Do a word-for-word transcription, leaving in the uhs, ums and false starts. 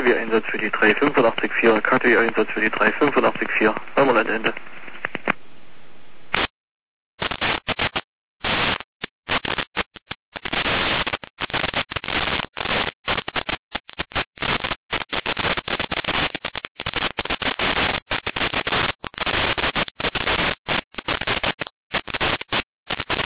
Einsatz für die drei fünf vier, K T W Einsatz für die drei fünf vier, Neumerland Ende.